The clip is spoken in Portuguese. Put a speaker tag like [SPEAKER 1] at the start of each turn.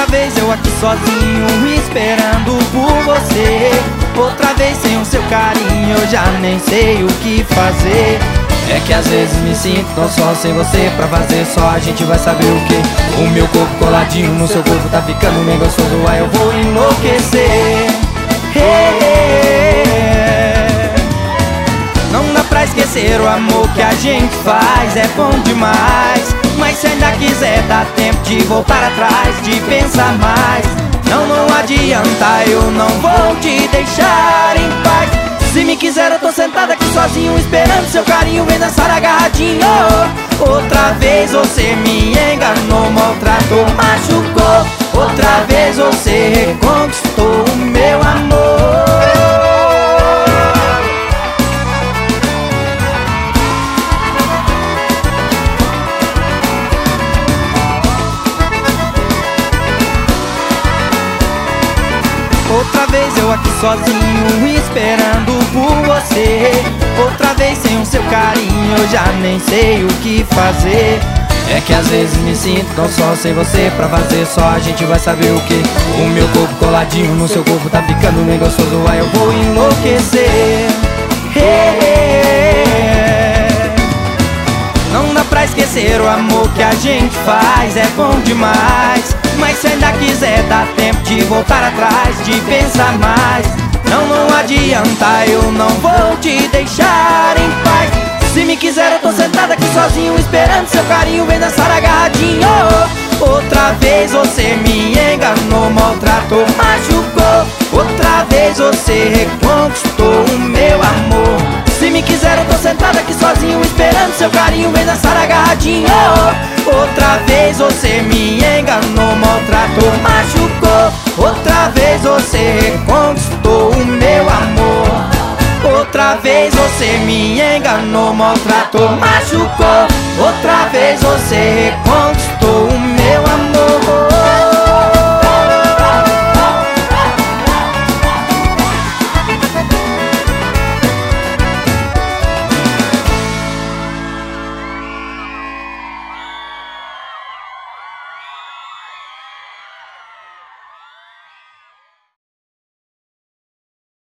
[SPEAKER 1] vez eu aqui sozinho esperando por você. Outra vez sem o seu carinho eu já nem sei o que fazer. É que às vezes me sinto tão só sem você. Pra fazer só a gente vai saber o que. O meu corpo coladinho no seu corpo tá ficando bem gostoso. Aí eu vou enlouquecer. Não dá pra esquecer o amor que a gente faz. É bom demais. Mas se ainda quiser dá tempo de voltar atrás, de pensar mais. Não adianta, eu não vou te deixar em paz. Se me quiser eu tô sentado aqui sozinho esperando seu carinho, vem dançar agarradinho. Outra vez você me enganou, maltratou, machucou. Outra vez você reconquistou o meu amor. Outra vez eu aqui sozinho esperando por você. Outra vez sem o seu carinho eu já nem sei o que fazer. É que às vezes me sinto tão só sem você. Pra fazer só a gente vai saber o que. O meu corpo coladinho no seu corpo tá ficando bem gostoso. Aí eu vou enlouquecer. Não dá pra esquecer o amor que a gente faz. É bom demais. Mas se ainda quiser dá tempo de voltar atrás, de pensar mais. Não adianta, eu não vou te deixar em paz. Se me quiser eu tô sentado aqui sozinho esperando seu carinho, vem dançar agarradinho. Outra vez você me enganou, maltratou, machucou. Outra vez você reconquistou o meu amor. Se me quiser eu tô sentado aqui sozinho esperando seu carinho, vem dançar agarradinho. Outra vez você me enganou, maltratou, machucou. Outra vez você reconquistou o meu amor. Outra vez você me enganou, maltratou, machucou. Outra vez você reconquistou o meu amor.